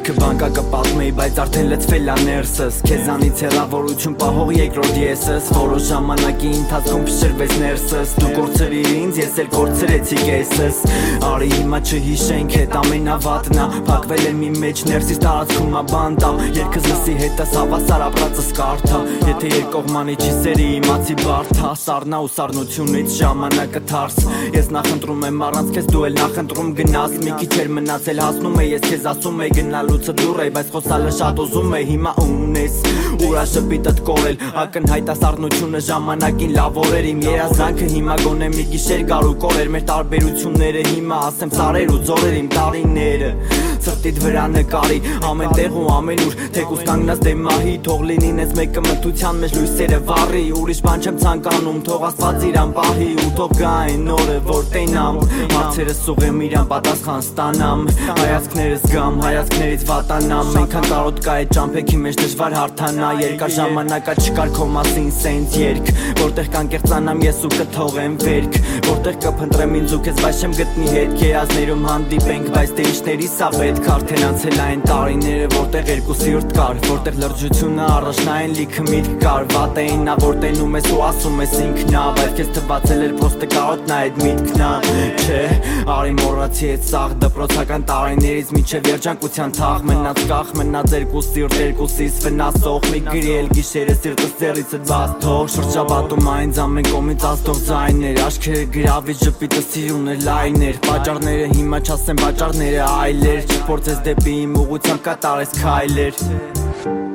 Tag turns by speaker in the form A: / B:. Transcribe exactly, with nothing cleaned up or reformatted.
A: Լիքը բանկա կպատմեի, բայց արդեն լծվել ա ներսս Քեզանից հեռավորություն պահող երկրորդ եսս Որոշ ժամանակի ընթացքում փշրվեց ներսս Դու կորցրիր ինձ, ես էլ կորցրեցի կեսս Արի հիմա չհիշենք, հետ ամենավատն ա Փակվել եմ իմ մեջ, ներսից տարածքում ա բանտա Երկս լսի հետս հավասար ապրածս կարդա Եթե երկկողմանի չի սերի, իմացի բարդա Սառնա ու սառնությունից ժամանակը թարս Ես նախընտրում եմ առանց քեզ, դու էլ նախընտրում գնաս Մի քիչ էր մնացել հասնում է, ես քեզ ասում էի Գնալուցը դուր է, բայց խոսալը շատ ուզում է Հիմա ունես, ուրա շպիտըտ կորել Ակնհայտ ա սառնությունը ժամանակին լավ օրեր Իմ երազանքը հիմա գոնե մի գիշեր գար ու կորեր Մեր տարբերությունները հիմա ասեմ սարեր ու ձորեր Իմ տարիները Սրտիդ վրա նկարի, ամեն տեղ ու ամեն ուր Թեկուզ կանգնած դե մահի, թող լինին ես մեկը մթության մեջ լույսերը վառի Ուրիշ բան չեմ ցանկանում, թող Աստված իրան պահի Ու թող գա այն օրը, որ տենամ Հարցերս ուղեմ իրան պատասխան ստանամ Հայացքներս գամ, հայացքներից վատանամ Մենքան կարոտ կա այդ ճամփեքի մեջ դժվար հարթանա Երկար ժամանակա չկար քո մասին սենց երկ Որտեղ կանկեղծանամ ես ու կթողեմ վերք Որտեղ կփնտրեմ ինձ ու քեզ բայց չեմ գտնի հետ Երազներում հանդիպենք, բայց դե ինչների սա պետք Արդեն անցել այն տարիները, որտեղ երկու սիրտ կար Որտեղ լրջությունը առաջնային լիքը միտք կար Վատ էին նա, որ տենում ես ու ասում ես ինքնա Բայց քեզ թվացել էր պրոստը կարոտն ա այդ միտքնա Չէ, արի մոռացի այդ սաղ դպրոցական տարիներից Մինչև երջանկության թաղ մնաց կախ Մնաց երկու սիրտ, երկուսիս վնասող Մի գրի էլ գիշերը սիրտս ձեռիցդ բաց թող Շրջապատում այնց ամեն կողմից ազդող ձայներ Աչքերը գրավի ժպիտը սիրուն էր լայներ Պատճառները հիմա չասեմ պատճառները այլեր Չփորձես դեպի իմ ուղղությամբ կատարես քայլեր